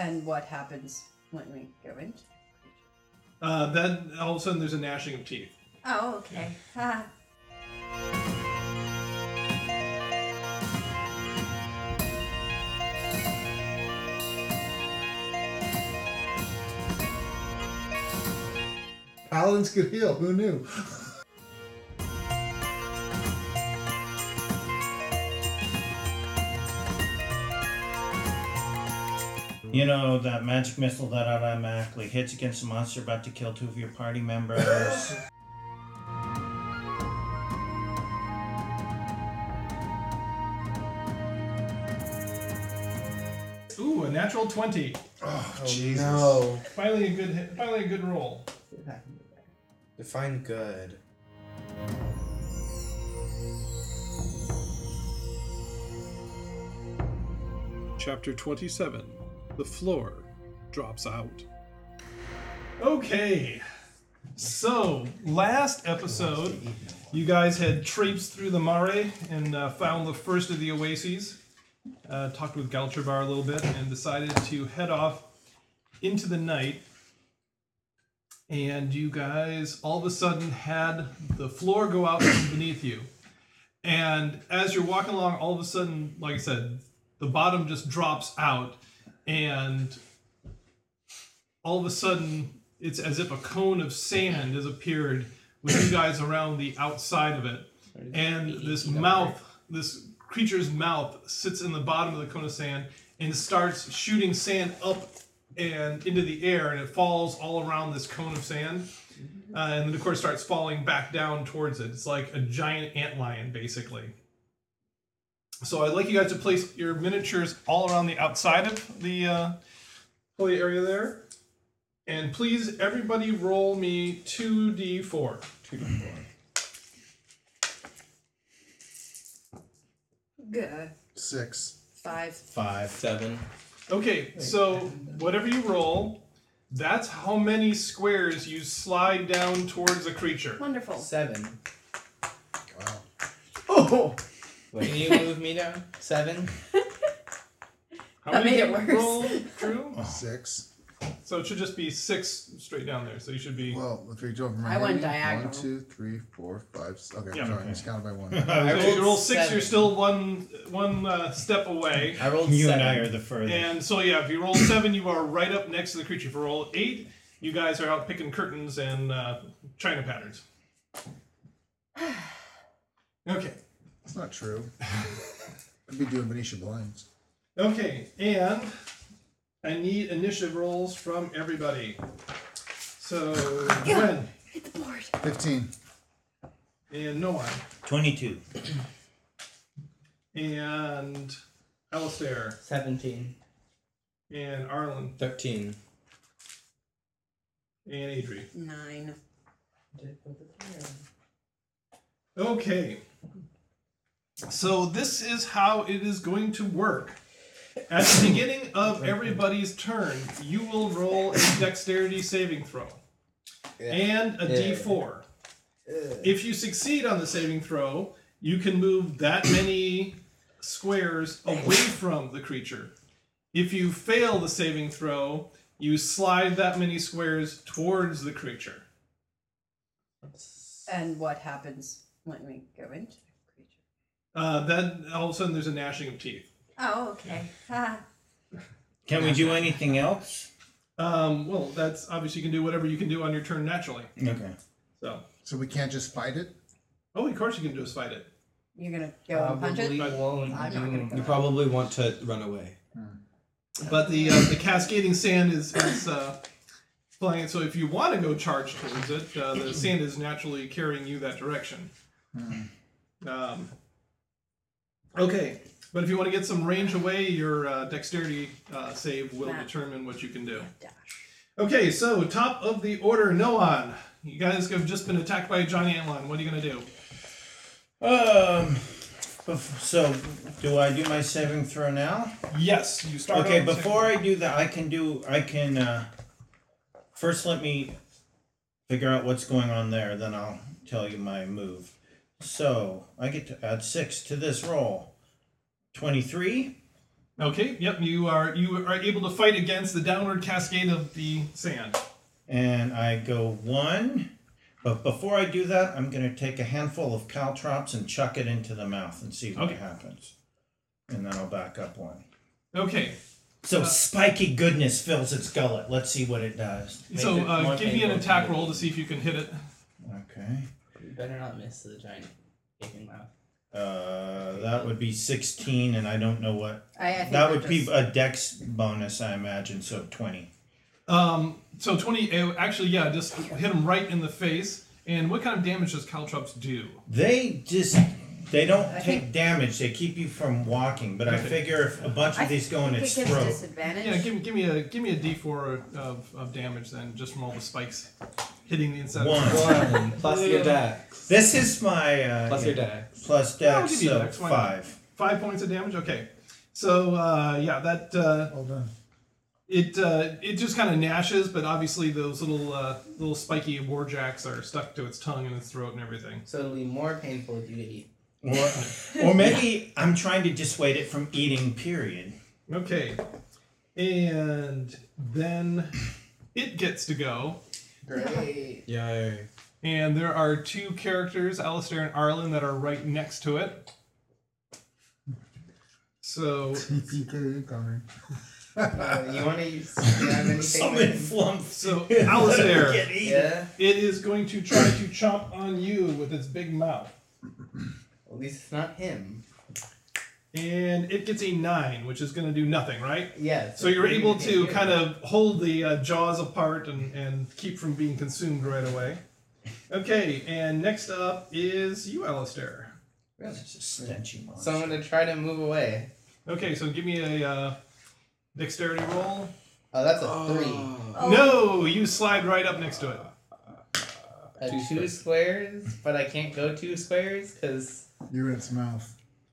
And what happens when we go into? Then all of a sudden there's a gnashing of teeth. Oh, okay. Ha. Paladins could heal. Who knew? You know, that magic missile that automatically hits against a monster about to kill 2 of your party members. Ooh, a natural 20. Oh, Jesus. No. Finally a good roll. Define good. Chapter 27. The floor drops out. Okay. So, last episode, you guys had traipsed through the Mare and found the first of the oases. Talked with Galtrabar a little bit and decided to head off into the night. And you guys all of a sudden had the floor go out from beneath you. And as you're walking along, all of a sudden, like I said, the bottom just drops out. And all of a sudden, it's as if a cone of sand has appeared with you guys around the outside of it. And this creature's mouth sits in the bottom of the cone of sand and starts shooting sand up and into the air, and it falls all around this cone of sand. And then, of course, starts falling back down towards it. It's like a giant antlion, basically. So I'd like you guys to place your miniatures all around the outside of the play area there. And please, everybody roll me 2d4. 2d4. Good. 6. 5. 5. 7. Okay, so whatever you roll, that's how many squares you slide down towards the creature. Wonderful. 7. Wow. Oh! Can you move me down? 7. How That many made it did you worse. roll, Drew? 6. So it should just be 6 straight down there. So you should be... Well, if we go from I went here, diagonal. 1, 2, 3, 4, 5. Okay, Yeah, sorry, okay. I just counted by 1. So if you roll 6, 7. you're still one step away. I rolled You 7. and I are the furthest. And so yeah, if you roll 7, you are right up next to the creature. If you roll 8, you guys are out picking curtains and china patterns. Okay. That's not true. I'd be doing Venetia blinds. Okay, and I need initiative rolls from everybody. So Gwen Hit the board. 15. and Noah 22. and Alistair 17. and Arlen 13. and Adri. 9. Okay. So this is how it is going to work. At the beginning of everybody's turn, you will roll a dexterity saving throw and a d4. If you succeed on the saving throw, you can move that many squares away from the creature. If you fail the saving throw, you slide that many squares towards the creature. And what happens when we go into the creature? Then all of a sudden there's a gnashing of teeth. Oh, okay. Ha. Can we do anything else? Well, that's obviously you can do whatever you can do on your turn naturally. Okay. So we can't just fight it? Oh, of course you can just fight it. You're gonna go and punch it? Won't. I'm not gonna go. You probably want to run away. But the cascading sand is flying. So if you want to go charge towards it, the sand is naturally carrying you that direction. Okay, but if you want to get some range away, your dexterity save will determine what you can do. Dash. Okay, so top of the order, Noan. You guys have just been attacked by a giant antlion. What are you going to do? So, do I do my saving throw now? Yes, you start. Okay, on before I do that, I can first let me figure out what's going on there, then I'll tell you my move. So, I get to add 6 to this roll. 23. Okay, yep, you are able to fight against the downward cascade of the sand. And I go 1. But before I do that, I'm going to take a handful of caltrops and chuck it into the mouth and see what Okay. happens. And then I'll back up 1. Okay, So spiky goodness fills its gullet. Let's see what it does. so it more give me an painful attack to roll me. to see if you can hit it. Okay. You better not miss the giant gaping mouth. That would be 16, and I don't know what. I think That we're would be just- a dex bonus, I imagine, so 20. So 20, actually, yeah, just hit him right in the face. And what kind of damage does caltrops do? They don't I take think- damage, they keep you from walking, but I Okay. figure if a bunch of these go in think its it gives throat. disadvantage. Yeah, give me a d4 of damage then, just from all the spikes hitting the inside. 1. 1 plus your dex. This is my Plus your dex. plus Yeah, I'll dex, give you so dex, why not? 5. 5 points of damage. Okay, so yeah, that Well done. it just kind of gnashes, but obviously those little spiky warjacks are stuck to its tongue and its throat and everything. So it'll be more painful if you get eaten. Or maybe I'm trying to dissuade it from eating, period. Okay, and then it gets to go. Great. Yay. And there are 2 characters, Alistair and Arlen, that are right next to it. So, TPK incoming. You want to use? Do you have anything? Summon flump. so Alistair, Get eaten. Yeah. it is going to try to chomp on you with its big mouth. At least it's not him. And it gets a 9, which is going to do nothing, right? Yeah. So you're able to you kind of hold the jaws apart and keep from being consumed right away. Okay, and next up is you, Alistair. Really? It's a stenchy monster. So I'm gonna try to move away. Okay, so give me a dexterity roll. Oh, that's a 3. Oh. No, you slide right up next to it. A 2 squares, but I can't go 2 squares because You're in its mouth.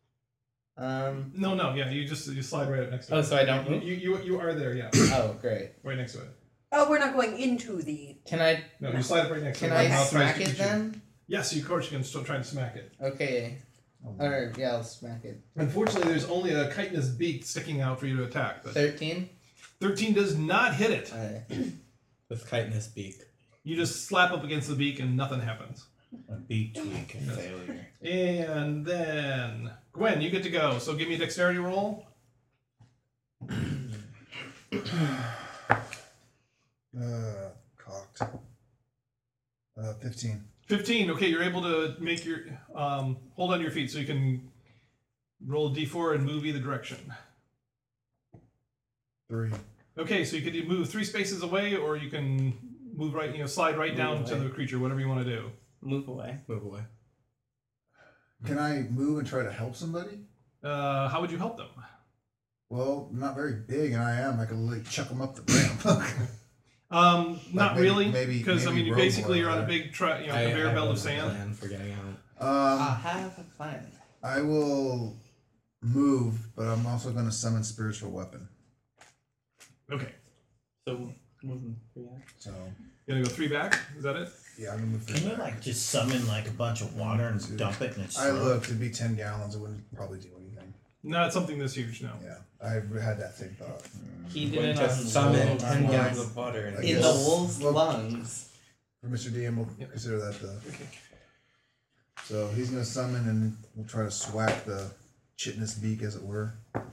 No, yeah, you slide right up next to Oh, it. so I don't move? You are there, yeah, Oh, great. right next to it. Oh, we're not going into the. Can I? No, you slide it right next Can to it. I Mouth tries smack to it eat you. then? Yes, of course you can still try to smack it. Okay. Oh, Alright, yeah, I'll smack it. Unfortunately, there's only a chitinous beak sticking out for you to attack. But 13. 13 does not hit it. Alright. With chitinous beak. You just slap up against the beak and nothing happens. A beak tweak and failure. And then Gwen, you get to go. So give me a dexterity roll. Cocked. 15. 15. Okay, you're able to make your hold on to your feet so you can roll a d4 and move either direction. 3. Okay, so you could move 3 spaces away, or you can move right, slide right down to away. the creature, whatever you want to do. Move away. Move away. Can I move and try to help somebody? How would you help them? Well, I'm not very big, and I am. I could literally chuck them up the ramp. Not maybe- really, maybe- because I maybe mean, you rope basically or you're on a whatever. big conveyor belt of a sand. plan for getting out. I have a plan. I will move, but I'm also going to summon spiritual weapon. Okay, So moving 3 So you gonna go 3 back? Is that it? yeah, I'm gonna move. Can you back. like just summon like a bunch of water and dump it in its I throat? looked. It'd be 10 gallons. It wouldn't probably do anything. Not something this huge, no. Yeah, I've had that same thought. He did Going it to on summon wolves' 10 lungs. gallons of water I in In guess. the wolf's Well- lungs. For Mr. DM, we'll Yep. consider that the. Okay. So he's gonna summon, and we'll try to swack the chitinous beak, as it were.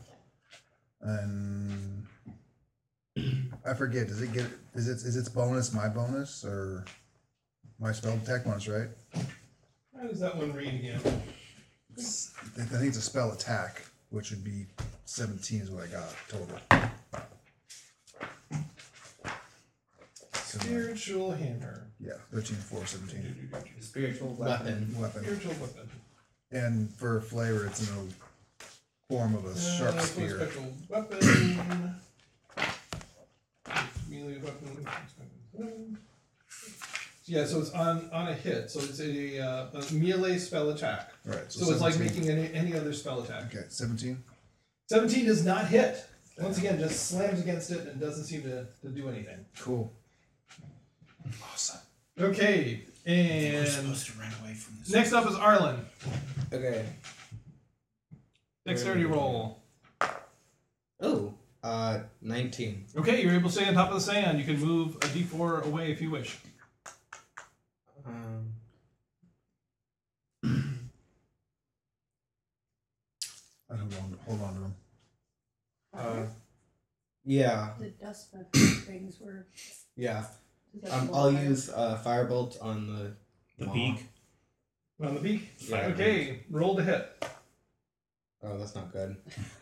And I forget. Does it get? Is its bonus my bonus or my spell attack bonus? Right? How does that one read again? I think it's a spell attack, which would be 17 is what I got total. So, Spiritual hammer. yeah, 13, 4, 17. Spiritual weapon. Weapon. Spiritual weapon. And for flavor, it's in the form of a sharp That's one spear. Special weapon. Melee weapon. Yeah, so it's on a hit. So it's a melee spell attack. Right. So it's like 17. making any other spell attack. Okay, 17. 17 does not hit. Once again, just slams against it and doesn't seem to do anything. Cool. Awesome. Okay, We're and supposed to run away from this. next up is Arlen. Okay. Dexterity roll. Oh, 19. Okay, you're able to stay on top of the sand. You can move a d4 away if you wish. I'd hold on to him. Yeah, The dust things were. yeah. I'll use Firebolt on The maw. beak. On the beak? Yeah. Okay, roll to hit. Oh, that's not good.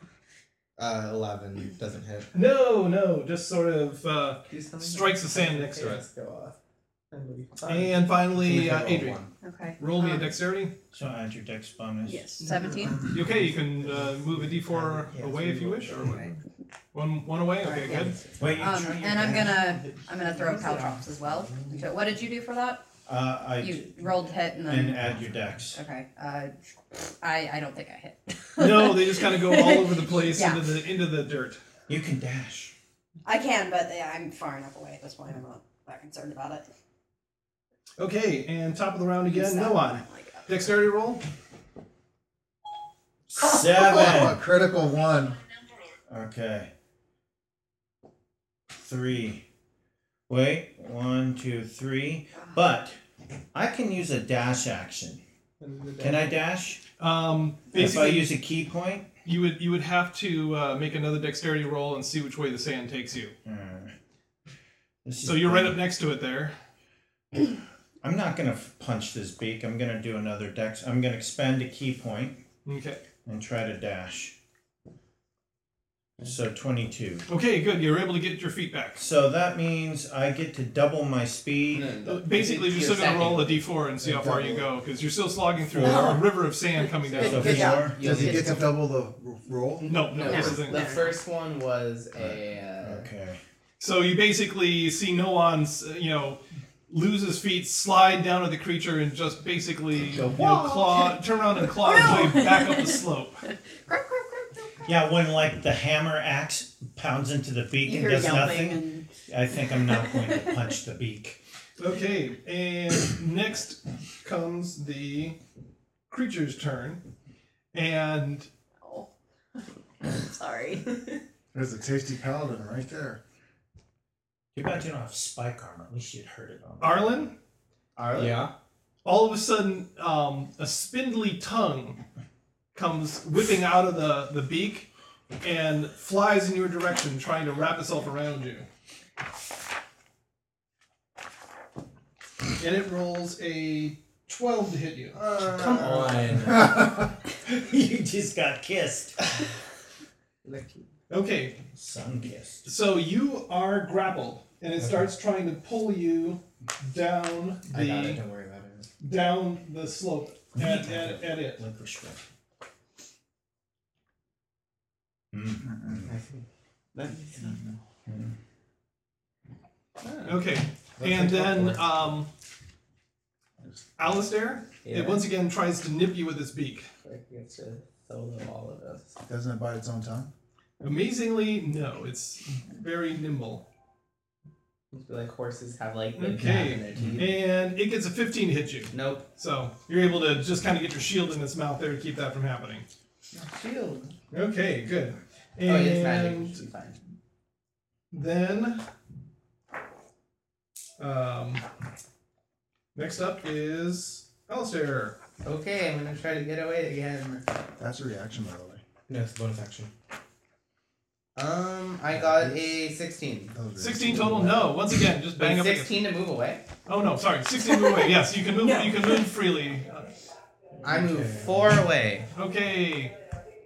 11 doesn't hit. No, just sort of Do something strikes the sand next to it. Let's go off. And we'll be fine. And finally, Roll Adrian. one. Okay. Roll me a dexterity. So add your dex bonus. Yes. 17. Okay, you can move a d4 away if you wish, or one away. Okay, good. Wait, you try your And I'm dash? gonna throw caltrops as well. So what did you do for that? You rolled hit and then. And add your dex. Okay. I don't think I hit. No, they just kind of go all over the place Yeah. into the dirt. You can dash. I can, but I'm far enough away at this point. I'm not that concerned about it. Okay, and top of the round again, Use that no one, one. like that. Dexterity roll. 7. Oh, a critical one. Okay. 3. Wait. 1, 2, 3. But I can use a dash action. Can I dash? If I Basically, use a key point? you would have to make another dexterity roll and see which way the sand takes you. This is So you're right bad. up next to it there. I'm not going to punch this beak. I'm going to do another dex. I'm going to expend a key point Okay. and try to dash. So 22. Okay, good. You're able to get your feet back. So that means I get to double my speed. Basically, you're still going to roll a d4 and see how far you go, because you're still slogging through a river of sand coming down. So Good job. 4. Does he get to double the roll? No, No, this isn't. the first one was a. Okay. So you basically see Noan's, lose his feet, slide down to the creature, and just basically turn around and claw his way back up the slope. Yeah, when like the hammer axe pounds into the beak You and hear does yelping nothing, and I think I'm not going to punch the beak. Okay, and next comes the creature's turn, and oh. Sorry. There's a tasty paladin right there. Too bad you don't have spike armor. At least you'd hurt it on. Arlen, Yeah. all of a sudden, a spindly tongue comes whipping out of the beak and flies in your direction, trying to wrap itself around you. And it rolls a 12 to hit you. Come on. You just got kissed. Okay, Sun kissed. so you are grappled, and it starts trying to pull you down I got it. Don't worry about it. down the slope at it. Licorice whip. Okay, and then Alistair, Yeah. it once again tries to nip you with its beak. Like, we have to solo all of us. Doesn't it bite its own tongue? Amazingly, no, it's very nimble. I feel like horses have like the Okay. gap in their teeth. And it gets a 15 to hit you. Nope. So you're able to just kind of get your shield in its mouth there to keep that from happening. Shield. Okay, good. Oh, it's magic. And It should be fine. then, next up is Alistair. Okay, I'm gonna try to get away again. That's a reaction, by the way. No, it's a bonus action. I got a 16. That was 16 total? No. Once again, just bang Wait, up against. 16 to move away? Oh no, sorry. 16 move away. Yes, you can move. You can move freely. I move 4 away. Okay.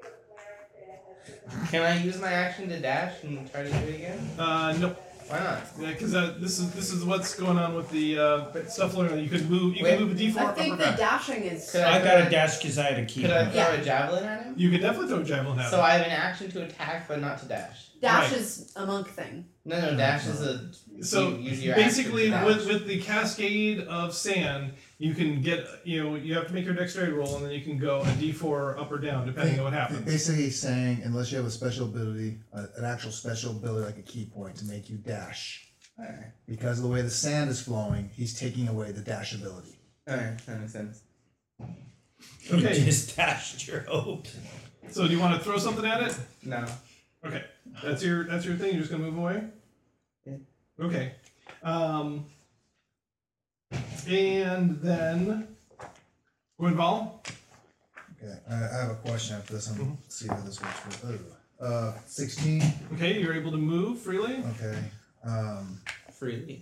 Can I use my action to dash and try to do it again? Nope. Why not? Yeah, because this is what's going on with the stuff learning. You can move. You Wait, can move a D4 I up think or the back. dashing is. Could I I got throw a dash because I had a key. Could I point. throw Yeah. a javelin at him? You can definitely throw a javelin at So him. I have an action to attack, but not to dash. Dash Right. is a monk thing. No, dash is a. So you use your basically, action to dash. with the cascade of sand, you can get you have to make your dexterity roll, and then you can go a D4 up or down depending on what happens. Basically, he's saying unless you have a special ability, an actual special ability like a key point to make you dash, Alright. because of the way the sand is flowing, he's taking away the dash ability. Alright, that makes sense. Okay. You just dashed your hopes. So do you want to throw something at it? No. Okay. That's your thing. You're just gonna move away. Yeah. Okay. And then Gwynval. Okay, I have a question after this. Let's see how this works for. 16. Okay, you're able to move freely. Okay. Freely.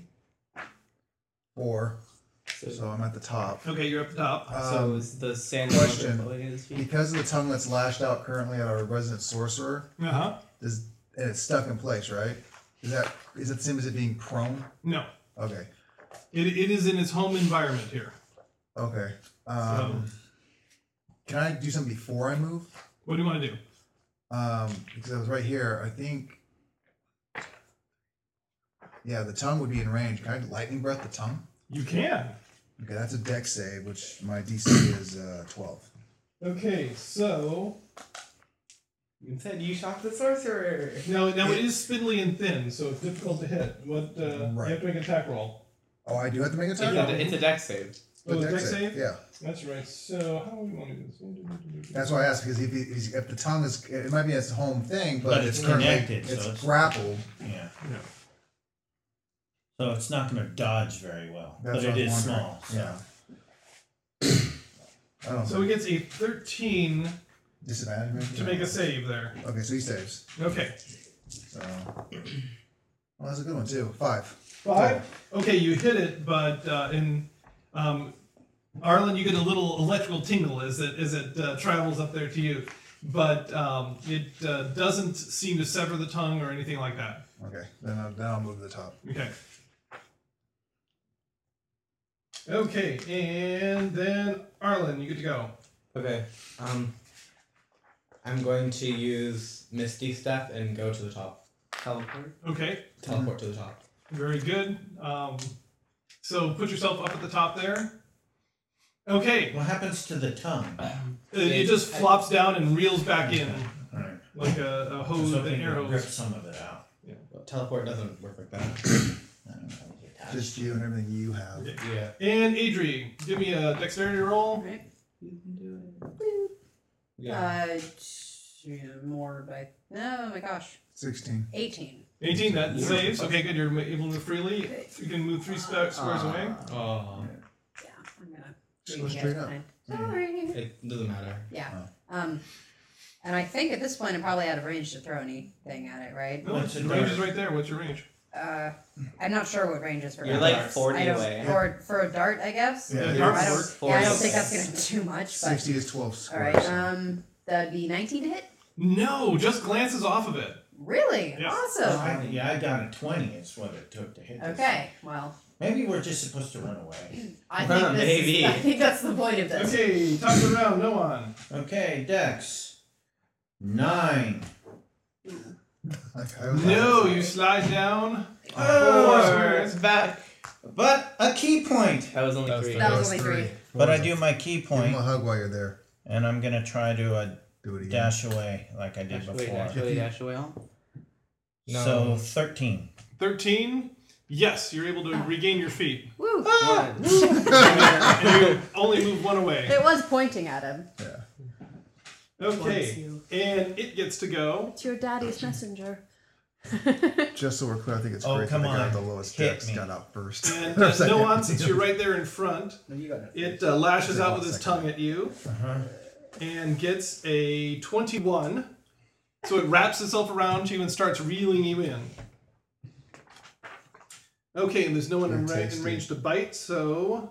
4. So, So I'm at the top. Okay, you're up the top. so is the sand question. below his feet? Because of the tongue that's lashed out currently at our resident sorcerer, Uh huh. and it's stuck in place, right? Is it the same as it being prone? No, Okay. it is in its home environment here. Okay. Can I do something before I move? What do you want to do? Because I was right here. I think. Yeah, the tongue would be in range. Can I lightning breath the tongue? You can. Okay, that's a dex save, which my DC is 12. Okay, so Instead, you shock the sorcerer. now it is spindly and thin, so it's difficult to hit. What you Right. have to make an attack roll. Oh, I do have to make a It's attack? a, it's a dex save. Oh, A dex save? Yeah. That's right. So how do we want to do this? That's why I asked, because if the tongue is, it might be its home thing, but, But it's it's currently, connected, so it's it's- grappled. Yeah. Yeah. So it's not going to dodge very well, That's but what it I was is wondering. small. So. Yeah. I don't So know. he gets a 13 Disadvantage maybe? to make a save there. Okay, so he saves. Okay. So, well, that's a good one too. 5. 5. Okay, you hit it, but in Arlen, you get a little electrical tingle as it travels up there to you, but it doesn't seem to sever the tongue or anything like that. Okay, then I'll move to the top. Okay. Okay, and then Arlen, you get to go. Okay. I'm going to use Misty Step and go to the top. Teleport. Okay, Teleport to the top. very good. So put yourself up at the top there. Okay, What happens to the tongue? it just flops down and reels back in All right. like a hose, So an we air can rip hose. some of it out. Well, teleport doesn't work like that. I don't know, attach Just to you it. and everything you have. Yeah. And Adri, give me a dexterity roll. Right. You can do it. Yeah. More by. Oh my gosh. 16. 18. 18, that saves. Okay, good. You're able to move freely. You can move 3 squares away. Oh. Yeah, I'm gonna. Just you go guys straight up. behind. Sorry. It doesn't matter. Yeah. And I think at this point I'm probably out of range to throw anything at it, right? No, What's the the range dart? is right there. What's your range? I'm not sure what range is for You're darts. like 40 I don't, away. for a dart, I guess. Yeah, dart I would don't, work. yeah, I don't 40. think that's gonna do much, but 60 is 12 all squares. right. That'd be 19 to hit. No, just glances off of it. Really? Yeah. Awesome. I got a 20. It's what it took to hit this. Okay. Well, Maybe we're just supposed to run away. I think this Maybe. I think that's the point of this. Okay, top of the round, no one. Okay, Dex. 9. Like, I was- No, you slide down. Oh, squares. It's back. But a key point. That was only That was 3. That was only 3. But I do my key Give him point, a hug while you're there. and I'm gonna try to Do it again. dash away like I did Dash away, before. dash away, dash away. No. So 13. 13. Yes, you're able to regain your feet. Woo! One. And you only move 1 away. It was pointing at him. Yeah. Okay, and it gets to go. It's your daddy's messenger. Just so we're clear, I think it's Oh, great that come the guy on. with the lowest Hit dex me. got out first. And Or second. no one, since you're right there in front, No, you got it. it lashes out with its Second. tongue at you Uh-huh. and gets a 21. So it wraps itself around you and starts reeling you in. Okay, and there's no one in, Very in tasty. range to bite, so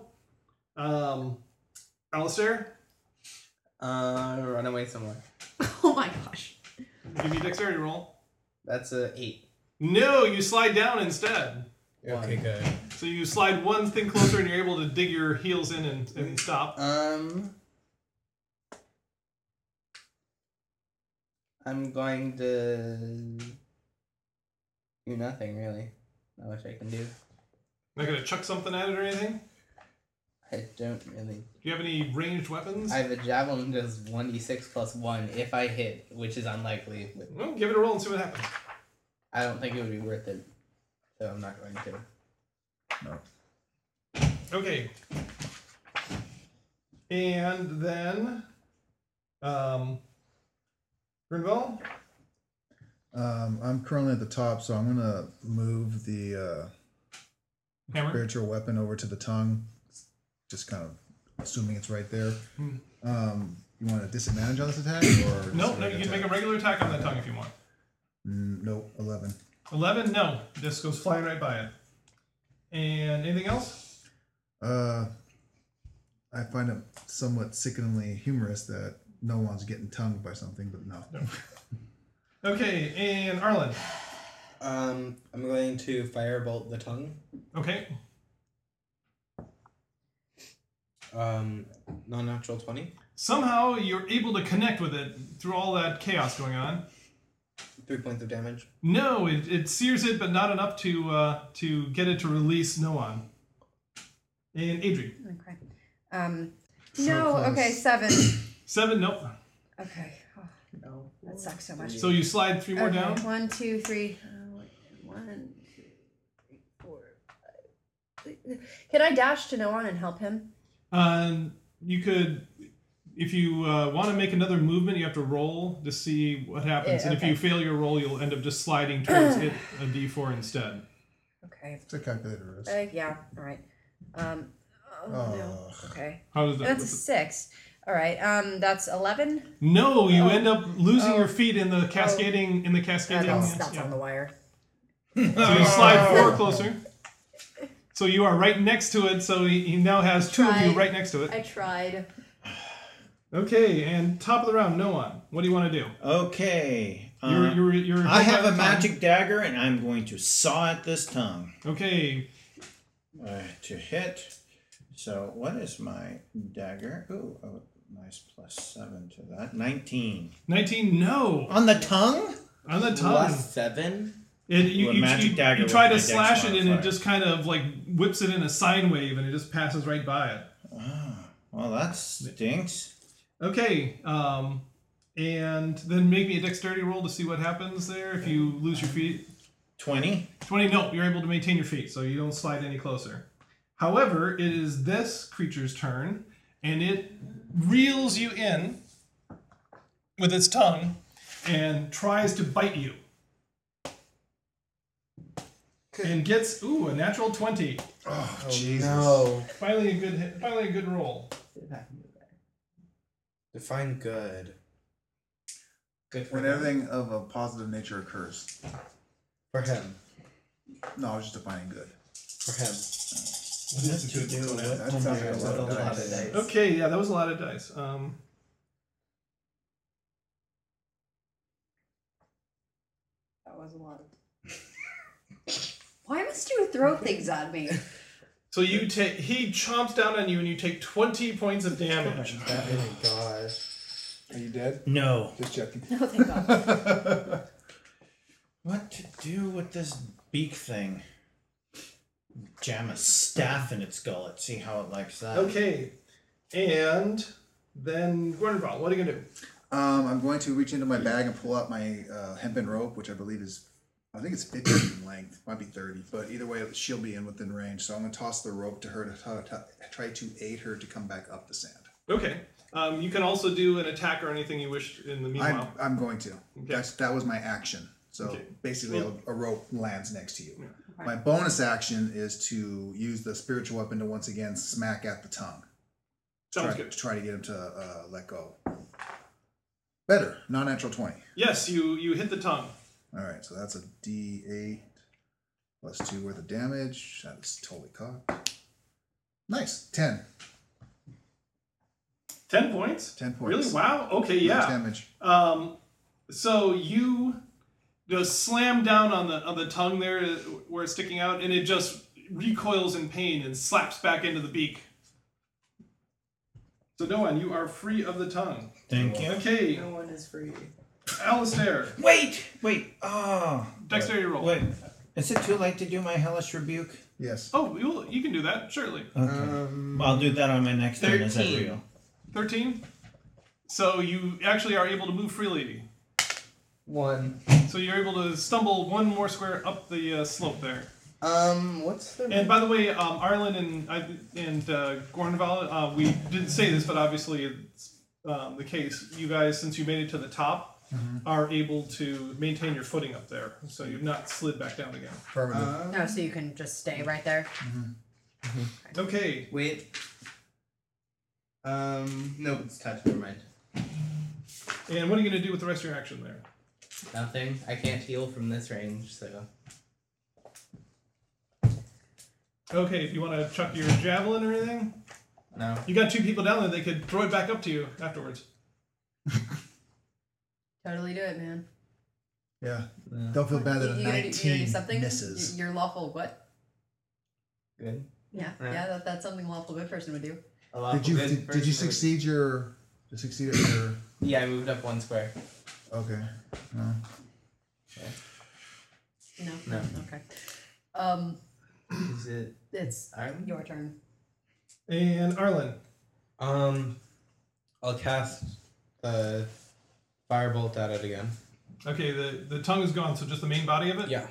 Alistair, Run away somewhere. Oh my gosh. give me a dexterity roll. That's a 8. No, you slide down instead. Okay, good. So you slide one thing closer and you're able to dig your heels in and stop. I'm going to do nothing really. Not much I can do. Not gonna chuck something at it or anything? I don't really. Do you have any ranged weapons? I have a javelin does 1d6 plus 1 if I hit, which is unlikely. But Well, give it a roll and see what happens. I don't think it would be worth it, so I'm not going to. Okay. And then, Grinville? I'm currently at the top, so I'm gonna move the Hammer. spiritual weapon over to the tongue. Just kind of assuming it's right there. You want a disadvantage on this attack, or No, you can make a regular attack on that tongue if you want. Nope, 11. 11, no. This goes flying right by it. And anything else? I find it somewhat sickeningly humorous that no one's getting tongued by something, but no. Okay, and Arlen. I'm going to firebolt the tongue. Okay. Non-natural 20. Somehow you're able to connect with it through all that chaos going on. 3 points of damage. No, it sears it, but not enough to get it to release Noan. And Adri. Okay. So No. close. Okay. 7. 7, nope. Okay. Oh, No. that sucks so much. So you slide 3 more Okay, down. 1, 2, 3. 1, 2, 3, 4, 5. Can I dash to Noan and help him? You could, if you want to make another movement, you have to roll to see what happens. Yeah, And if okay. you fail your roll, you'll end up just sliding towards it, a d4 instead. Okay. It's a calculator is. Yeah. All right. Oh, no. Okay. How does that? That's a 6. All right. That's 11. No, you Oh. end up losing Oh. your feet in the cascading. In the cascading. That's yeah. on the wire. So you slide 4 closer. So you are right next to it. So he now has 2 of you Tried. right next to it. I tried. Okay, and top of the round, Noan. What do you want to do? Okay. You're I have a magic dagger, and I'm going to saw at this tongue. Okay, To hit. So what is my dagger? Ooh, oh, nice +7 to that. 19. 19. No, On the tongue? on the tongue. +7. You magic dagger you try to with my slash dex it and it modifier. just kind of like whips it in a sine wave and it just passes right by it. Well, that stinks. Okay, and then make me a dexterity roll to see what happens there if you lose your feet. 20. 20, no, you're able to maintain your feet, so you don't slide any closer. However, it is this creature's turn, and it reels you in with its tongue and tries to bite you. And gets, a natural 20. Oh, Jesus. No. Finally a good hit, finally a good roll. Define good. Good for When him. everything of a positive nature occurs. For him. No, I was just defining good. For him. That sounds like a lot of dice. Okay, yeah, that was a lot of dice. That was a lot. Why must you throw things at me? So he chomps down on you and you take 20 points of damage. Oh my gosh. Are you dead? No. Just checking. No, thank God. What to do with this beak thing? Jam a staff in its gullet. See how it likes that. Okay, and then Gordonval, what are you gonna do? I'm going to reach into my bag and pull out my hempen rope, which I believe is, I think it's 50 in length, might be 30, but either way, she'll be within range. So I'm going to toss the rope to her to try to aid her to come back up the sand. Okay, you can also do an attack or anything you wish in the meanwhile. I'm going to. Okay. That was my action. So Okay. basically, Well- a rope lands next to you. Yeah. My bonus action is to use the spiritual weapon to once again smack at the tongue. Sounds good. To try to get him to let go. Better, non-natural 20. Yes, you hit the tongue. All right, so that's a D8 plus 2 worth of damage. That's totally cocked. Nice, 10. 10 points? 10 points. Really? Wow. Okay, Much yeah. damage. So you just slam down on the tongue there where it's sticking out, and it just recoils in pain and slaps back into the beak. So Noan, you are free of the tongue. Thank you. Okay, No one is free. Alistair, Wait! Oh. dexterity roll. Wait. Is it too late to do my hellish rebuke? Yes. Oh, you can do that, surely. Okay. I'll do that on my next turn. Is that 13. real? 13. So you actually are able to move freely. 1. So you're able to stumble one more square up the slope there. What's the And by the way, Arlen and Gornval, we didn't say this, but obviously it's the case. You guys, since you made it to the top, are able to maintain your footing up there, so you've not slid back down again. Affirmative. No, so you can just stay right there. Okay, Wait. Nope, it's touch. Never mind. and what are you going to do with the rest of your action there? Nothing. I can't heal from this range, so. Okay, if you want to chuck your javelin or anything, No. you got 2 people down there. They could throw it back up to you afterwards. Totally do it, man. Yeah. No. Don't feel bad that a You gonna do 19 something? misses. Your lawful what? Good. Yeah, Yeah. yeah. That's something a lawful good person would do. A lawful Did you good did you person succeed your? Did you succeed at your? would- Yeah, I moved up 1 square. Okay. No. No. No. Okay. Is it It's Ireland? your turn. And Arlen. I'll cast the firebolt at it again. Okay, the tongue is gone, so just the main body of it? Yeah.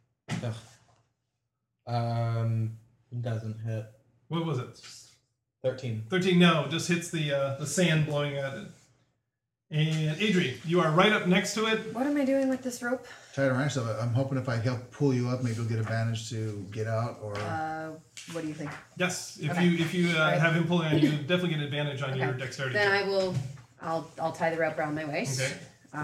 Doesn't hit. What was it? 13. 13, no, just hits the sand blowing at it. And Adri, you are right up next to it. What am I doing with this rope? Try to remind yourself. I'm hoping if I help pull you up, maybe you'll get advantage to get out. Or What do you think? Yes, if Okay. you Alright. have him pulling on you, definitely get advantage on your Okay. dexterity Then check. I will. I'll tie the rope around my waist. Okay.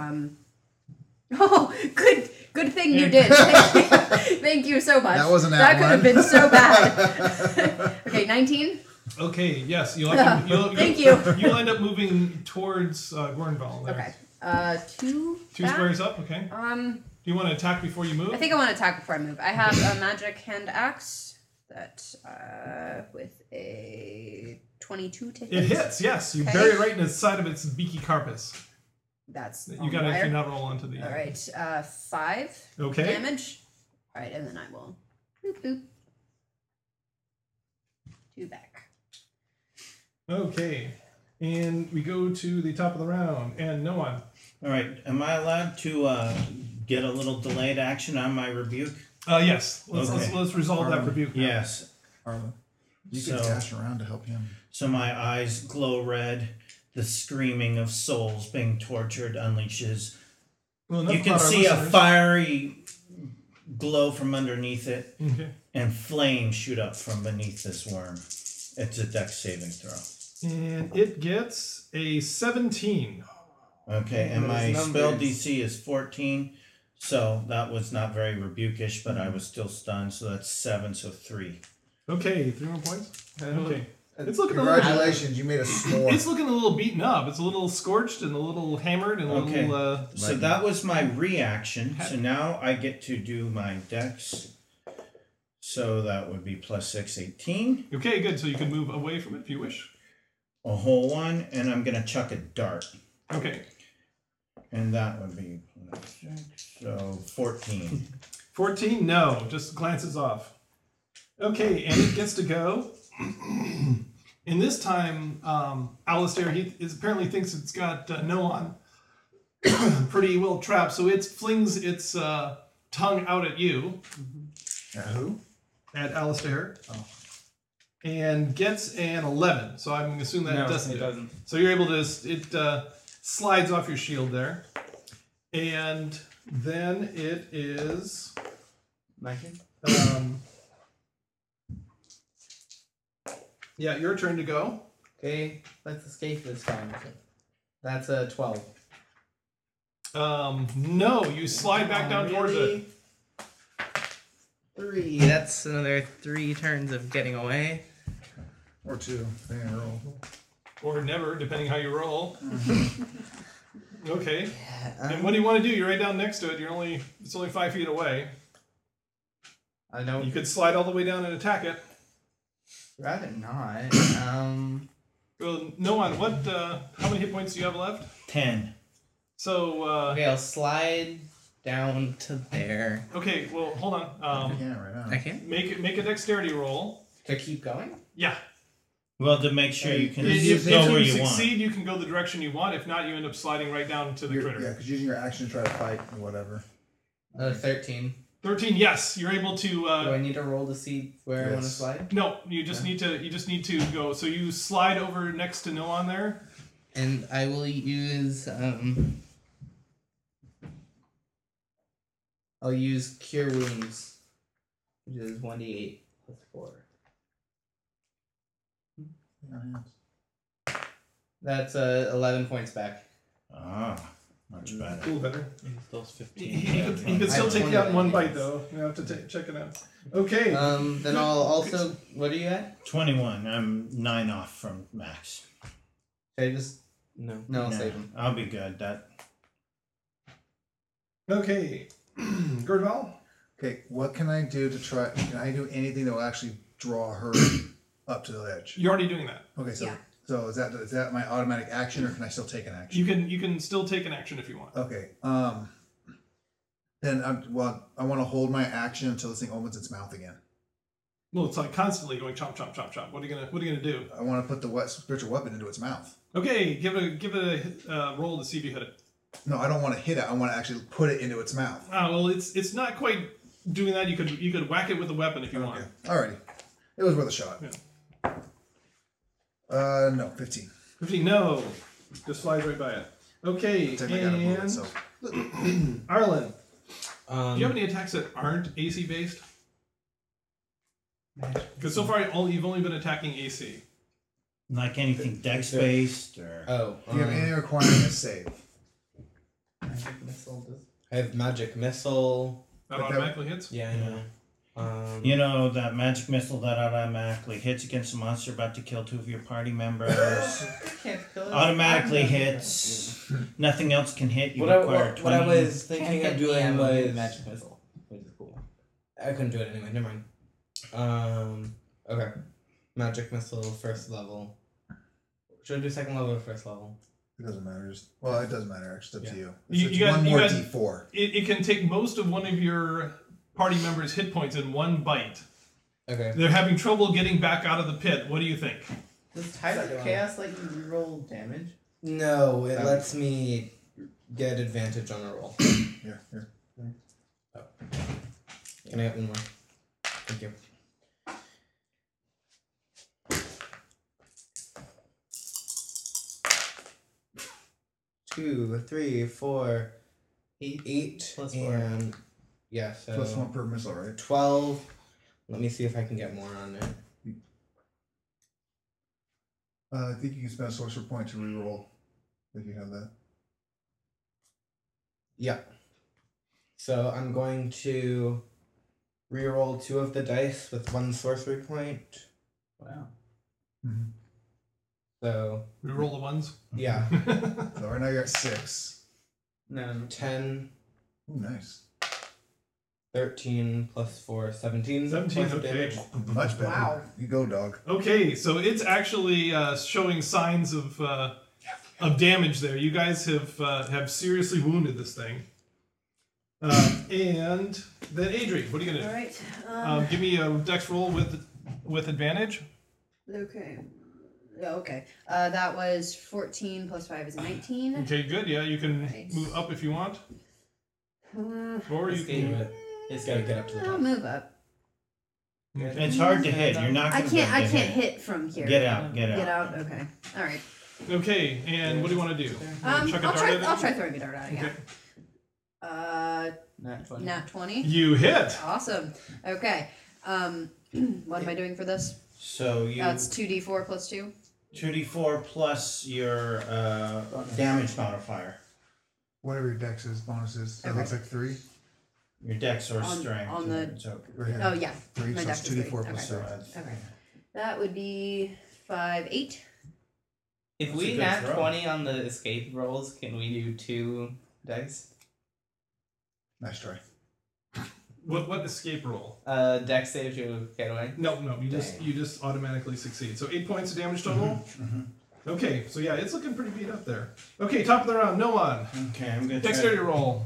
Oh, good thing you did. Thank you so much. That wasn't That that could have one. been so bad. Okay, 19. Okay, yes, you'll Thank you. You'll end up moving towards Gornval there. Okay. 2. 2 back. squares up, okay. Do you want to attack before you move? I think I want to attack before I move. I have a magic hand axe that with a 22 to hit. It hits, yes. You Okay. bury it right in the side of its beaky carapace. That's You on got to wire. actually not roll onto the. All right, 5 Okay. damage. All right, and then I will boop boop. 2 back. Okay. And we go to the top of the round, and no one. All right, am I allowed to get a little delayed action on my rebuke? Yes. Okay. Let's resolve that Arlen. rebuke. now. Yes. Arlen, you can So- dash around to help him. So my eyes glow red. The screaming of souls being tortured unleashes. Well, enough You can about our see a listeners. fiery glow from underneath it, Okay. and flames shoot up from beneath this worm. It's a dex saving throw. And it gets a 17. Okay, and my Those spell numbers. DC is 14, so that was not very rebukish, but I was still stunned, so that's 7, so 3. Okay, 3 more points. Okay. It's It's looking a little. Congratulations, you made a s'more. It's looking a little beaten up. It's a little scorched and a little hammered and a Okay. little. So that was my reaction, so now I get to do my dex. So that would be plus 6, 18. Okay, good. So you can move away from it if you wish. A whole one, and I'm gonna chuck a dart. Okay. And that would be plus 6, so 14. 14, no, just glances off. Okay, and it gets to go. And this time, Alistair, apparently thinks it's got Noan pretty well trapped, so it flings its tongue out at you, Who? at Alistair, Oh. and gets an 11. So I'm assuming that No, doesn't it do doesn't. So you're able to, it slides off your shield there. And then it is, My turn? yeah, your turn to go. Okay, let's escape this time. That's a 12. No, you slide back down towards it. 3. That's another 3 turns of getting away. Or 2. Depending on your roll. Or never, depending how you roll. Okay. Um, And what do you want to do? You're right down next to it. It's only 5 feet away. I know. You could slide all the way down and attack it. Rather not. Well, Noan, how many hit points do you have left? 10. So, Okay, I'll slide down to there. okay, well, hold on. You can't right now. I can't. Make a dexterity roll. To keep going? Yeah. Well, to make sure you can If go where you you want. succeed, you can go the direction you want. If not, you end up sliding right down to the critter. Yeah, because using your action to try to fight or whatever. 13. 13, yes, you're able to. Do I need to roll to see where I want to Yes. slide? No, you just need to go. So you slide over next to Noan there. And I will use I'll use Cure Wounds, which is 1d8 plus 4. That's 11 points back. Ah, much better. Cool, better. He still has 15. He could still I take have you out in 20 one bite, hits. though. You have to check it out. Okay. Then I'll also. What are you at? 21. I'm 9 off from max. Should I just. No. No, I'll Nah, save him. I'll be good. That Okay. Gurdval? Okay, what can I do to try? Can I do anything that will actually draw her up to the ledge? You're already doing that. Okay, so Yeah. so is that my automatic action, or can I still take an action? You can still take an action if you want. Okay. Then I want to hold my action until this thing opens its mouth again. Well, it's like constantly going chomp, chomp, chomp, chomp. What are you gonna do? I want to put the spiritual weapon into its mouth. Okay, give it a roll to see if you hit it. No, I don't want to hit it. I want to actually put it into its mouth. Ah, well, it's not quite doing that. You could whack it with a weapon if you want. Okay. Alrighty. It was worth a shot. Yeah. No, 15. 15. No, just flies right by it. Okay, Technically, I gotta move it, and so. Arlen, do Um, you have any attacks that aren't AC based? Because so far you've only been attacking AC. like anything dex based or Oh. Do you have anything requiring a save? Magic Missile does. I have Magic Missile. That But that- automatically hits. Yeah, I know. you know that magic missile that automatically hits against a monster about to kill 2 of your party members. Can't kill it. Automatically hits. Nothing else can hit. You What I, require what, what I 20. was thinking Can't of hit me, doing I'm gonna was do Magic Missile, which is cool. I couldn't do it anyway. Never mind. Okay. Magic Missile, first level. Should I do second level or first level? It doesn't matter. Well, it doesn't matter. Actually, it's up to you. You- It's you got- one you more got- D4. It can take most of one of your party members' hit points in one bite. Okay. They're having trouble getting back out of the pit. What do you think? Does Tide of Chaos let you reroll damage? No, it lets me get advantage on a roll. Here. Can I get one more? Thank you. Two, three, four, eight, Plus four. and yeah, so Plus one per missile, right? 12. Let me see if I can get more on it. I think you can spend a sorcerer point to reroll if you have that. Yeah. So I'm going to reroll 2 of the dice with 1 sorcery point. Wow. Mm-hmm. So We roll the ones. yeah, So right now you're at 6. No. 10, Ooh, nice. 13 plus 4, 17. 17, points of okay. damage. Much better. Wow. You go, dog. Okay, so it's actually showing signs of damage there. You guys have seriously wounded this thing. And then Adri, what are you gonna do? All right. Give me a dex roll with advantage. Okay. Yeah, okay. That was 14 plus 5 is 19. Okay, good. Yeah, you can Right. move up if you want, or you Escape can. it. It's gotta get up to the I'll top. move up. It's hard to hit. You're not I going to can't. I can't hit from here. Get out. Get Get out. out. Okay. All right. Okay, and what do you want to do? I'll Chuck a dart try. at it? I'll try throwing a dart at it. Okay. Yeah. Nat 20. Nat 20. You hit. Awesome. Okay. What am I doing for this? So you That's 2d4 plus 2. 2d4 plus your damage modifier. Whatever your dex is, bonus is. So Okay. it looks like 3. Your dex or On- strength. on the- It's okay. Right here. Oh yeah. 3, my so dex it's is 2d4 3. plus So 6. that's- Okay. That would be 5, 8. If That's a we good nat throw. 20 on the escape rolls, can we do 2 dice? Nice try. What escape roll? Dex save to get away. No, you Dang. just automatically succeed. So 8 points of damage total. Okay, so yeah, it's looking pretty beat up there. Okay, top of the round, no one. Okay, I'm going to Dexterity roll.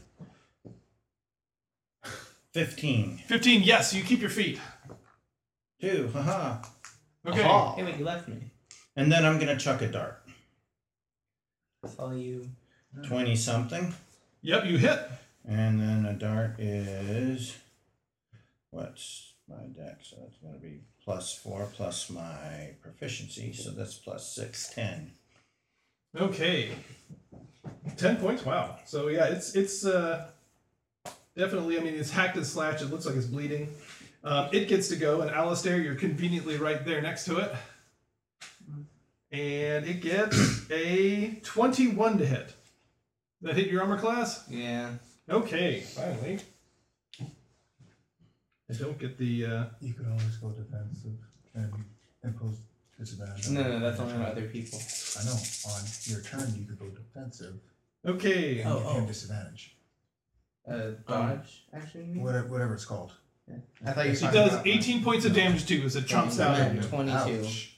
15. 15. Yes, you keep your feet. 2. Haha. Okay. Aha. Hey, wait, you left me. And then I'm going to chuck a dart. Saw you. 20 something. Yep, you hit. And then a dart is. What's my dex? So that's going to be +4 plus my proficiency. So that's +6, 10. Okay. 10 points. Wow. So yeah, it's definitely. I mean, it's hacked and slashed. It looks like it's bleeding. It gets to go, and Alistair, you're conveniently right there next to it. And it gets a 21 to hit. That hit your armor class? Yeah. Okay, finally. I don't get the... You could always go defensive and impose disadvantage. No, that's only on other people. I know. On your turn, you could go defensive Okay. and give him disadvantage. Dodge action. you mean? Whatever it's called. Yeah. I thought you were It talking does about 18 points of damage to you as it chomps out at you. 22. Ouch.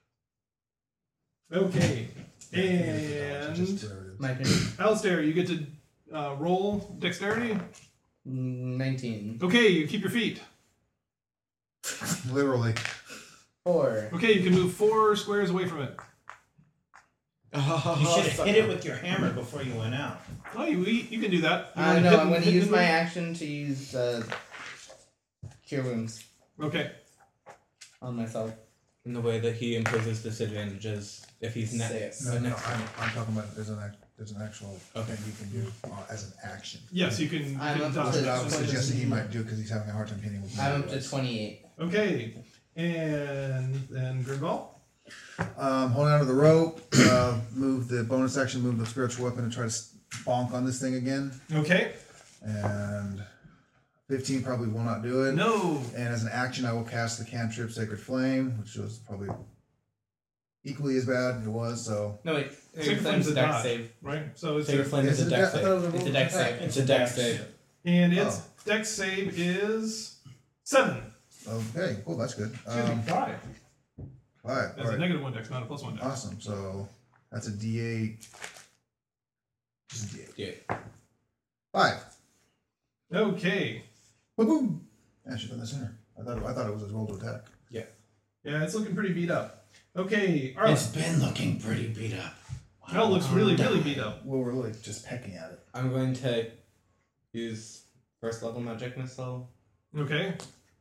Okay. Just And... whatever it is. My turn. Alistair, you get to roll dexterity. 19. Okay, you keep your feet. Literally. 4. Okay, you can move 4 squares away from it. You should have hit it with your hammer before you went out. Oh, you can do that. You No, wanna I'm going to hit use the my move? action to use Cure Wounds Okay. on myself. In the way that he imposes disadvantages if he's not. Six. No, I'm talking about there's an actual thing you can do as an action. Yes, you can. I'm you up can to dodge. I was suggesting he might do because he's having a hard time hitting with I'm up to melee. 28. Okay, and then Grimval. Holding onto the rope, move the bonus action, move the spiritual weapon, and try to bonk on this thing again. Okay. And 15 probably will not do it. No. And as an action, I will cast the cantrip Sacred Flame, which was probably equally as bad. It was so. No, wait. Sacred Sacred Flame's Flame's a a dex dodge. save. Right. So it's Sacred Flame is a dex I thought it was save. a It's a roll dex attack. save. It's a dex save. and its dex save is 7. Okay, cool. That's good. Excuse me, 5. 5. That's All a right. negative 1 dex, not a plus 1 dex. Awesome. So that's a D8. Just a D8. Yeah. 5. Okay. Boom, boom. I should have done that sooner. I thought it was a roll to attack. Yeah, it's looking pretty beat up. Okay, Arlen. It's been looking pretty beat up. That looks really, really beat up. Well, we're really just pecking at it. I'm going to use first level magic missile. Okay.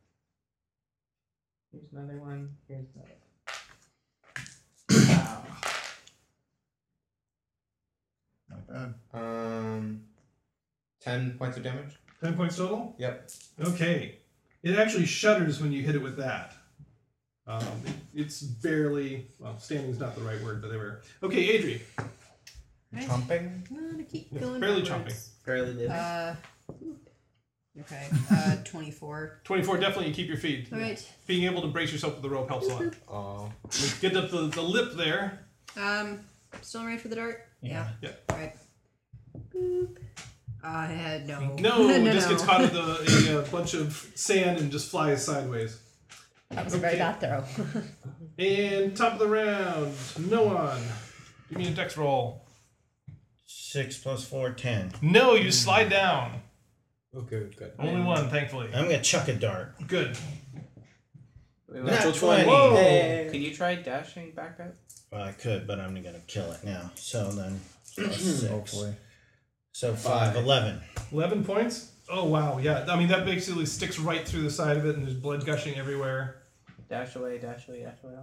Here's another one. Here's another. Wow. Not bad. 10 points of damage. 10 points total? Yep. Okay. It actually shudders when you hit it with that. It's barely, well, standing's not the right word, but they were. Okay, Adri. Right. Chomping. I'm gonna keep Yeah, going. barely backwards. Barely living. Okay. 24. 24, definitely you keep your feet. All right. Being able to brace yourself with the rope helps a lot. Oh. Get up the lip there. Still ready for the dart? Yeah. Yeah. All right. Boop. No. No, it just gets caught in a bunch of sand and just flies sideways. That was a very bad throw. And top of the round, no one. Give me a dex roll. 6 plus 4, 10. No, you slide down. Okay, good. Only one, thankfully. I'm gonna chuck a dart. Good. Natural 20. Whoa. Can you try dashing back up? Well, I could, but I'm gonna kill it now. So then, plus 6. Hopefully. So 5, 11. 11 points? Oh, wow. Yeah, I mean, that basically sticks right through the side of it and there's blood gushing everywhere. Dash away, dash away, dash away.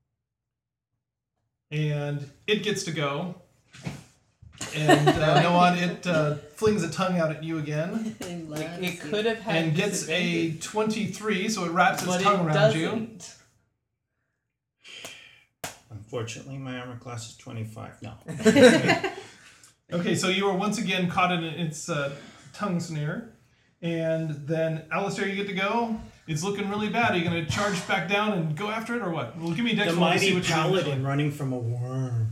And it gets to go. And no one, it flings a tongue out at you again Like, it could have had and gets a disadvantage, 23, so it wraps its but tongue it around you. doesn't. Unfortunately, my armor class is 25. No. Okay, so you are once again caught in its tongue snare. And then, Alistair, you get to go. It's looking really bad. Are you going to charge back down and go after it, or what? Well, give me a dex The roll to see mighty what you're paladin doing. running from a worm.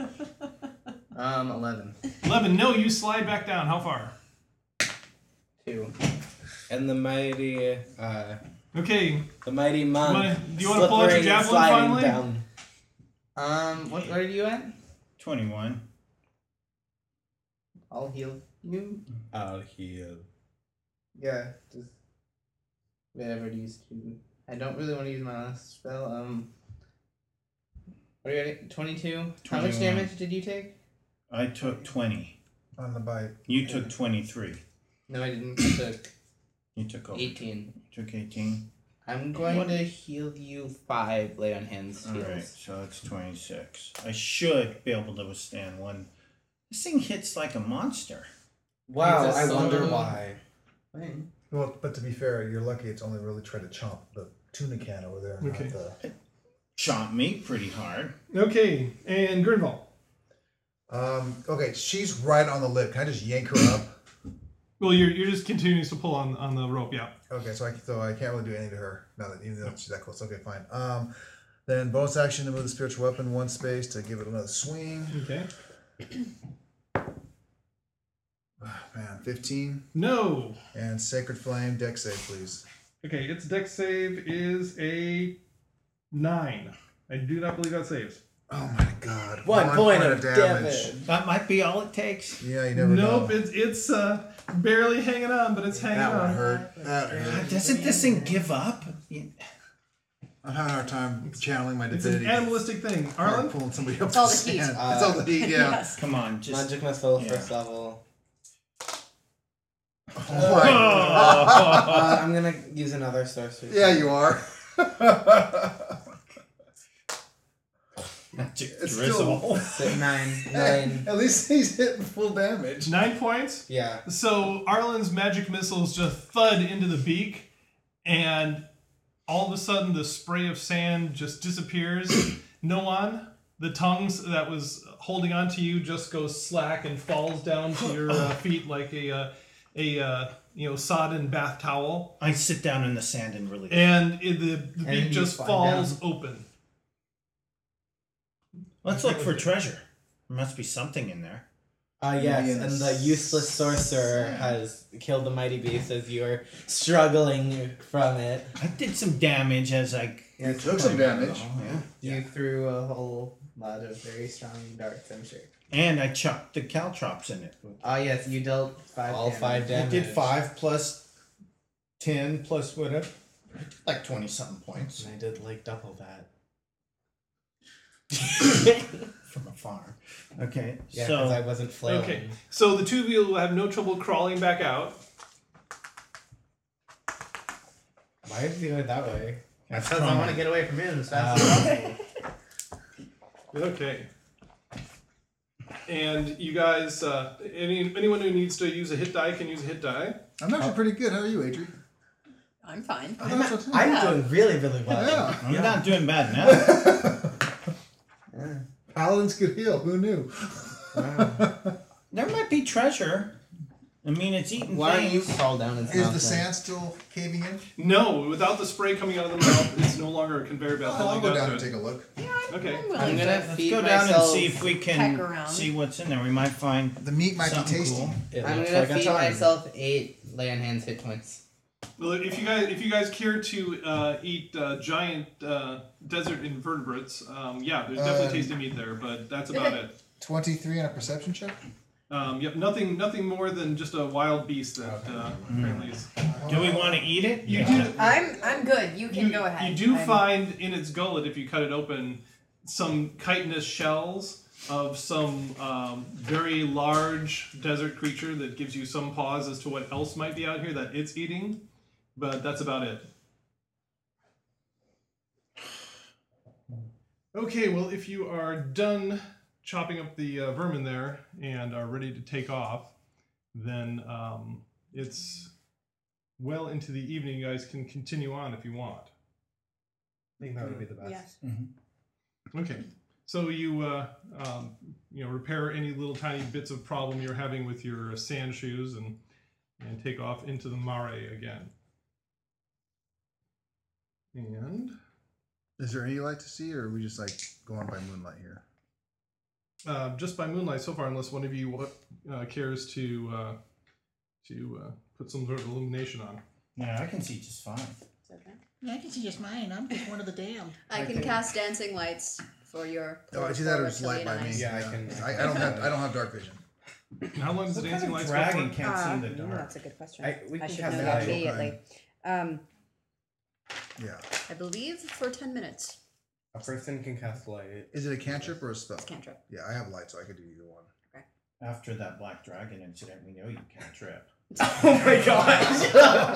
11. 11. No, you slide back down. How far? 2. And the mighty Okay. monk. Do you wanna pull out your slippering and javelin sliding finally? down. What are you at? 21. I'll heal you. I'll heal. Yeah, just whatever to use to. I don't really want to use my last spell. What are you at? 22? How much 21. damage did you take? I took 20. On the bite. You took 23. No, I didn't. I took You took over. 18. You took 18. I'm going to heal you 5 lay on hands heals. Alright, so it's 26. I should be able to withstand one. This thing hits like a monster. Wow, He's a I wonder solo. why. Fine. Well, but to be fair, you're lucky it's only really tried to chomp the tuna can over there. Okay. Not the... Chomp me pretty hard. Okay, and Grinval. Okay, she's right on the lip. Can I just yank her up? Well, you're just continuing to pull on the rope, yeah. Okay, so I can't really do anything to her now that even though she's that close. Okay, fine. Then bonus action to move the spiritual weapon one space to give it another swing. Okay. Man, 15 No. and sacred flame dex save, please. Okay, its dex save is a 9. I do not believe that saves. Oh my god! 1 point of damage. That might be all it takes. Yeah, you never know. Nope, it's barely hanging on, but it's hanging That one on. hurt. That God, hurt. doesn't this thing give up? I'm having a hard time channeling my It's an divinity. animalistic thing. Or Arlen? pulling somebody up. It's all to the heat. stand. It's all the heat. Yeah. Yes. Come on, just Magic missile, yeah. first level. Oh my God. I'm gonna use another sorcery. Yeah, you are. magic It's drizzle. So 9. At least he's hitting full damage. 9 points. Yeah. So Arlen's magic missiles just thud into the beak, and all of a sudden the spray of sand just disappears. Noan, the tongues that was holding on to you just goes slack and falls down to your feet like a sodden bath towel, I sit down in the sand and really. and the beak you just slide falls open. Let's look for treasure. There must be something in there. Yes, Maybe in and the the useless sorcerer has killed the mighty beast as you are struggling from it. I did some damage as I. You took some damage. Yeah. You threw a whole lot of very strong darts, I'm sure. And I chucked the caltrops in it. Yes, you dealt 5 All damage. 5 I damage. did 5 plus 10 plus whatever. Like 20 something points. And I did like double that. From a farm. Okay, Yeah, because I so. wasn't flailing. Okay, so the two of you will have no trouble crawling back out. Why did you do it that way? That's Because I from- want to get away from him as fast as possible. Okay. And you guys, anyone who needs to use a hit die can use a hit die. I'm actually pretty good. How are you, Adri? I'm fine. I thought so too. I'm doing really, really well. Yeah. I'm not doing bad now. Paladins could heal. Who knew? There might be treasure. I mean, it's eating Why don't you things. crawl down and Is the sand still caving in? No, without the spray coming out of the mouth, it's no longer a conveyor belt I'll holding go on down to and it. take a look. Okay. I'm willing I'm to. gonna Let's feed go down myself. and see if we peck can around. see what's in there. We might find The meat might be something tasty. cool. It I'm looks gonna like a feed ton. myself 8 lay on hands hit points. Well, if you guys care to eat giant desert invertebrates, yeah, there's definitely tasty meat there, but that's about it. 23 and a perception check? Yep, nothing more than just a wild beast that apparently is. Do we want to eat it? You Yeah. do. I'm good. You can go ahead. You do I'm- find in its gullet, if you cut it open, some chitinous shells of some very large desert creature that gives you some pause as to what else might be out here that it's eating, but that's about it. Okay, well, if you are done chopping up the vermin there and are ready to take off, then it's well into the evening. You guys can continue on if you want. I think that would be the best. Yes. Okay, so you repair any little tiny bits of problem you're having with your sand shoes and take off into the mare again. And Is there any light to see, or are we just like going by moonlight here? just by moonlight so far, unless one of you cares to put some sort of illumination on. Yeah, I can see just fine. It's okay. Yeah, I can see just mine. I'm just one of the damned. I can cast dancing lights for your. Oh, I see that, or it's light by me. Yeah, I can- I don't have dark vision. How long does the What dancing kind of lights go dragon for? can't see in the dark? That's a good question. We I can should cast know it that out. immediately. Yeah. I believe for 10 minutes. A person can cast light. Is it a cantrip or a spell? It's cantrip. Yeah, I have light, so I could do either one. After that black dragon incident, we know you can't trip. Oh my gosh!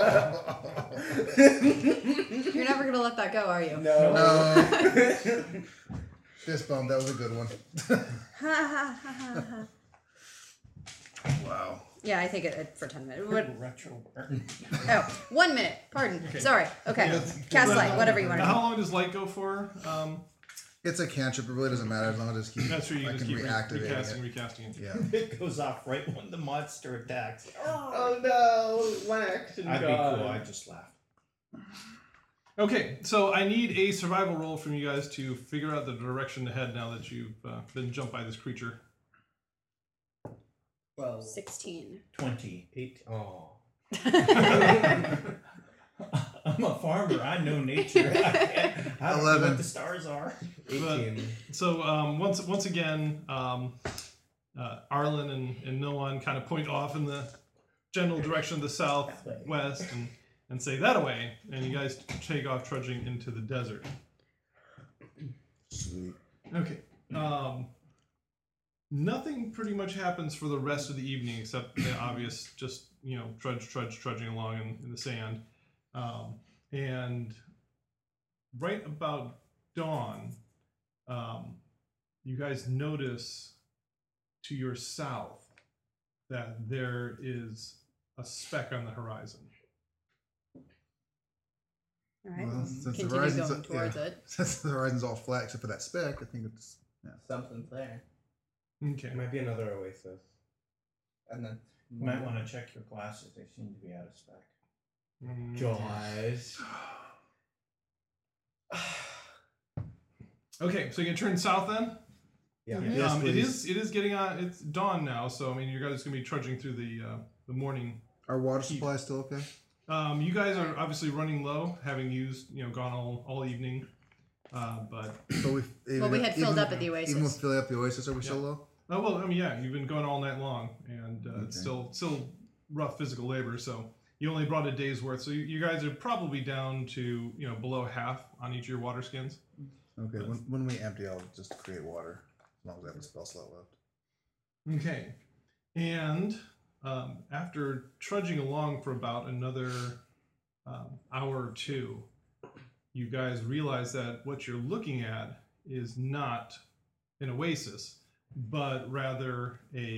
You're never gonna let that go, are you? No. No. Fist bump. That was a good one. Ha ha ha ha ha. Wow. Yeah, I think it for 10 minutes. What? Retro burn. Oh, 1 minute. Pardon. Okay. Sorry. Okay. Cast Well, light, whatever you want to How do. long does light go for? It's a cantrip. It really doesn't matter as long as I just keep. That's where you I just can keep reactivate recasting it. Yeah. It goes off right when the monster attacks. Oh no! One action. I'd be gone. cool. I'd just laugh. Okay, so I need a survival roll from you guys to figure out the direction to head now that you've been jumped by this creature. 12. 16. 20. 8. Oh. I'm a farmer. I know nature. I don't know 11. what the stars are. 18. So once again, Arlen and Noan kind of point off in the general direction of the southwest and say that away, and you guys take off trudging into the desert. Sweet. Okay. Nothing pretty much happens for the rest of the evening except the obvious, just trudging along in the sand, and right about dawn, you guys notice to your south that there is a speck on the horizon. All right. Well, since the Continue horizon's going towards it. Since the horizon's all flat except for that speck, I think it's Something's there. Okay. It might be another oasis. And then. You might want to check your glasses. They seem to be out of spec. Guys. Okay, so you can turn south then. Yeah. Yes, it is getting on. It's dawn now, so I mean, you guys gonna be trudging through the morning. our water supply is still okay. You guys are obviously running low, having used gone all evening, but But We had filled up at the Oasis. Even with filling up the Oasis, are we so Yeah. low? well, I mean, yeah, you've been going all night long, and it's Okay. still rough physical labor. So you only brought a day's worth, so you guys are probably down to below half on each of your water skins. Okay, when we empty, I'll just create water as long as I have a spell slot left. Okay, and after trudging along for about another hour or two, you guys realize that what you're looking at is not an oasis, but rather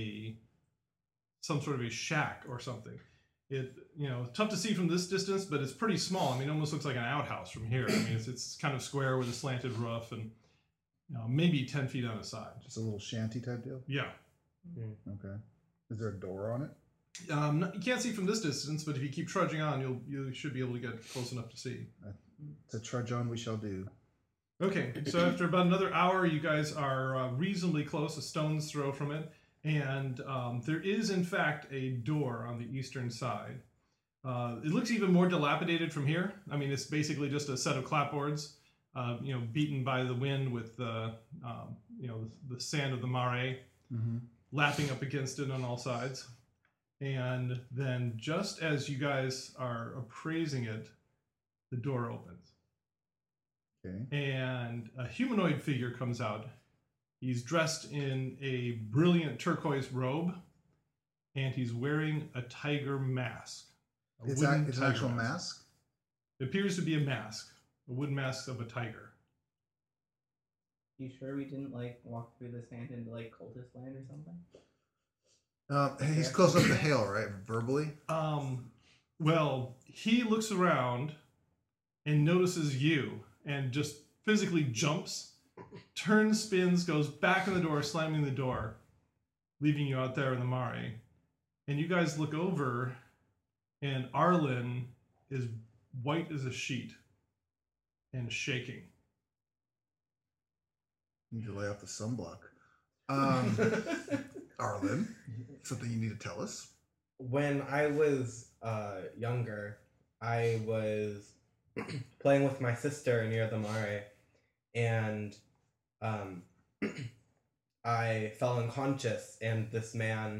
some sort of a shack or something. It tough to see from this distance, but it's pretty small. I mean, it almost looks like an outhouse from here. I mean, it's kind of square with a slanted roof and maybe 10 feet on the side. Just a little shanty type deal. Yeah. Okay. Is there a door on it? You can't see from this distance, but if you keep trudging on, you should be able to get close enough to see. To trudge on, we shall do. Okay, so after about another hour, you guys are reasonably close, a stone's throw from it, and there is in fact a door on the eastern side. It looks even more dilapidated from here. I mean, it's basically just a set of clapboards, beaten by the wind with the sand of the mare lapping up against it on all sides. And then just as you guys are appraising it, the door opens. Okay. And a humanoid figure comes out. He's dressed in a brilliant turquoise robe, and he's wearing a tiger mask. It's wooden an tiger actual mask? It appears to be a mask, a wooden mask of a tiger. You sure we didn't walk through the sand into cultist land or something? He's close enough to hail, right? Verbally? Well, he looks around and notices you and just physically jumps, turns, spins, goes back in the door, slamming the door, leaving you out there in the mare. And you guys look over, and Arlen is white as a sheet and shaking. Need to lay off the sunblock. Arlen, something you need to tell us? When I was younger, I was playing with my sister near the mare, and I fell unconscious, and this man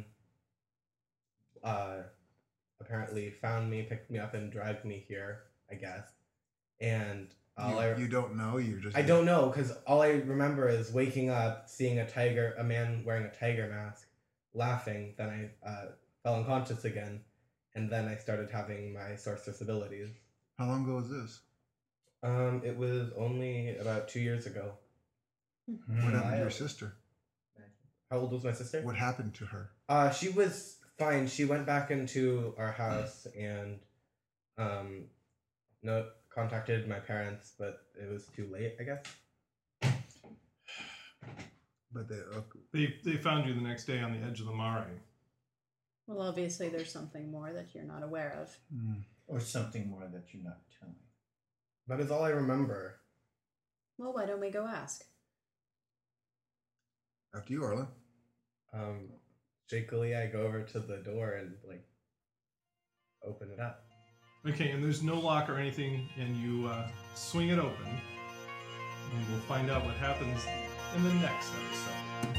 apparently found me, picked me up, and dragged me here, I guess. And You don't know? You're just. I don't know, because all I remember is waking up, seeing a man wearing a tiger mask, laughing. Then I fell unconscious again, and then I started having my sorceress abilities. How long ago was this? It was only about 2 years ago. What happened to your sister? How old was my sister? What happened to her? She was fine. She went back into our house and no contacted my parents, but it was too late, I guess. But They found you the next day on the edge of the Mare. Well, obviously there's something more that you're not aware of. Or something more that you're not telling. That is all I remember. Well, why don't we go ask? after you, Arlen. Shakily, I go over to the door and like open it up. Okay, and there's no lock or anything, and you swing it open, and we'll find out what happens in the next episode.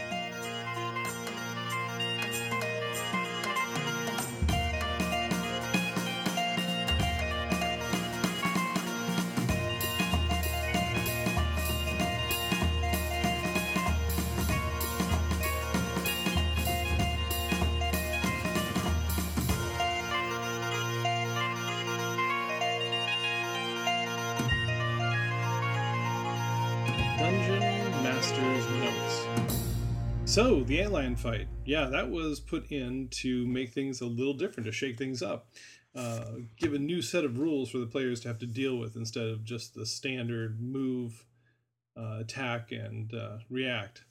Dungeon Master's Notes. So, the antlion fight. Yeah, that was put in to make things a little different, to shake things up. Give a new set of rules for the players to have to deal with instead of just the standard move, attack, and react.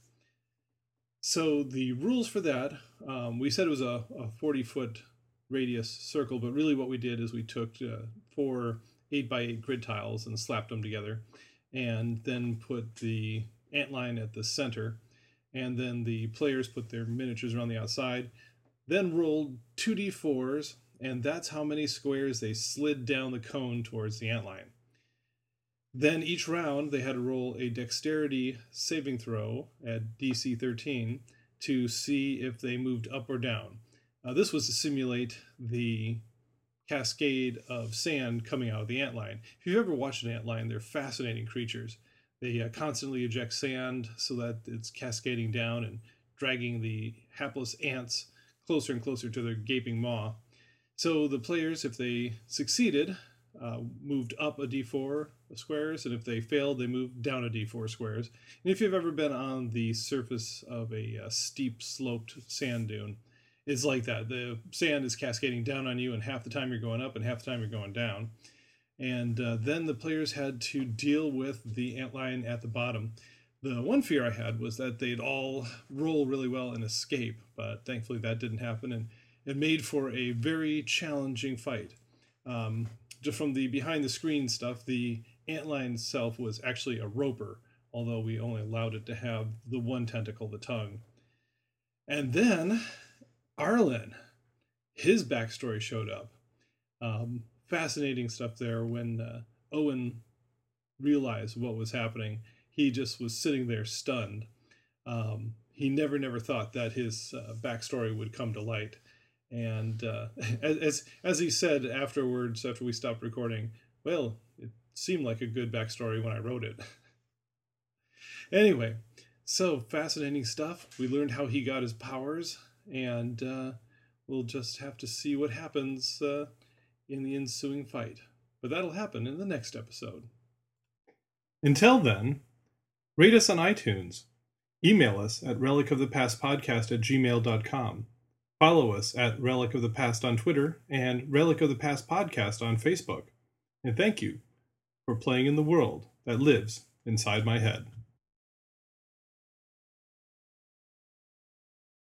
So, the rules for that, we said it was a 40-foot radius circle, but really what we did is we took 4 8x8 grid tiles and slapped them together, and then put the antline at the center, and then the players put their miniatures around the outside, then rolled 2d4s, and that's how many squares they slid down the cone towards the antline. Then each round they had to roll a dexterity saving throw at DC 13 to see if they moved up or down. This was to simulate the cascade of sand coming out of the antline. If you've ever watched an antline, they're fascinating creatures. They constantly eject sand so that it's cascading down and dragging the hapless ants closer and closer to their gaping maw. So the players, if they succeeded, moved up a d4 squares, and if they failed, they moved down a d4 squares. And if you've ever been on the surface of a steep sloped sand dune, it's like that. The sand is cascading down on you, and half the time you're going up and half the time you're going down. And then the players had to deal with the antline at the bottom. The one fear I had was that they'd all roll really well and escape, but thankfully that didn't happen, and it made for a very challenging fight. Just from the behind the screen stuff, the antline itself was actually a roper, although we only allowed it to have the one tentacle, the tongue. And then Arlen, his backstory showed up. Fascinating stuff there. When Owen realized what was happening, he just was sitting there stunned. He never thought that his backstory would come to light. And as he said afterwards, after we stopped recording, well, it seemed like a good backstory when I wrote it. Anyway, so fascinating stuff. We learned how he got his powers, and we'll just have to see what happens in the ensuing fight. But that'll happen in the next episode. Until then, rate us on iTunes. Email us at relicofthepastpodcast@gmail.com. Follow us at Relic of the Past on Twitter and Relic of the Past Podcast on Facebook. And thank you for playing in the world that lives inside my head.